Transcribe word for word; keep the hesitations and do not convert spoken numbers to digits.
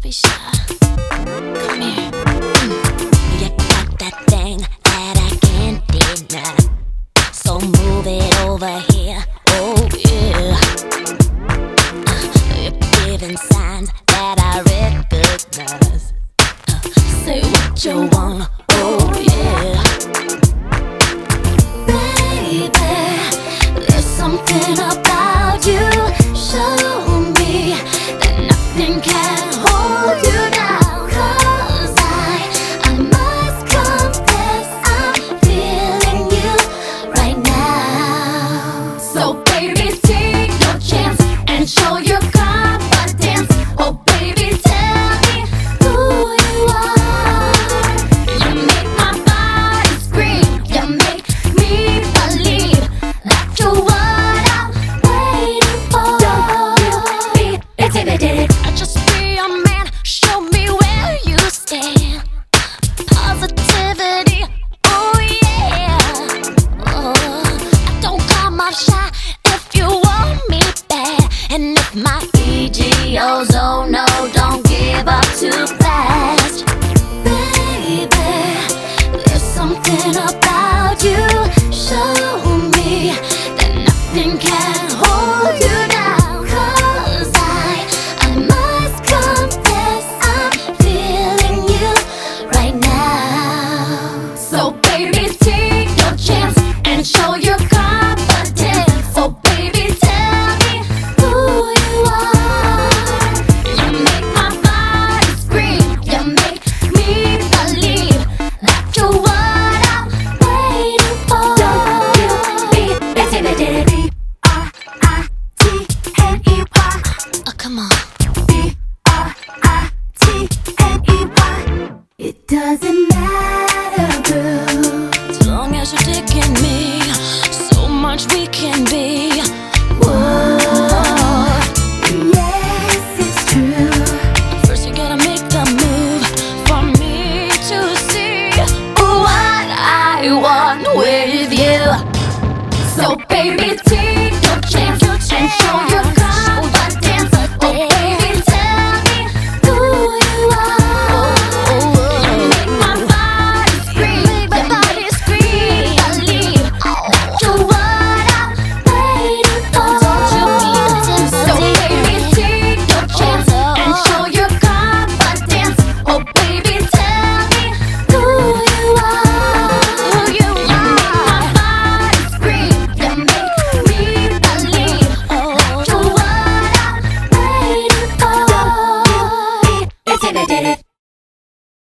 be shy. Come here. Mm. You got that thing that I can't deny. So move it over here. Oh yeah. Uh, you're giving signs that I recognize. Uh, say what you want. Oh yeah. Baby, there's something about you. Show me that nothing can hold you down. 'Cause I, I must confess, I'm feeling you right now. So baby, take your chance and show your confidence. Oh baby, tell me who you are. You make my body scream. You make me believe that you're what I'm waiting for. Don't you be intimidated. Just be a man, show me where you stand. Positivity, oh yeah. Oh, I don't come off shy if you want me bad. And if my E G Os, oh no, don't give up too fast. Baby, there's something about you. Show me that nothing can hold you down. 'Cause I, I must confess, I'm feeling you right now. So baby, take your chance and show your confidence. So baby, tell me who you are. You make my body scream. You make me believe that you're what I'm waiting for. Don't you be intimidated. B R I T N E Y. Oh, come on. B R I T N E Y. It doesn't matter.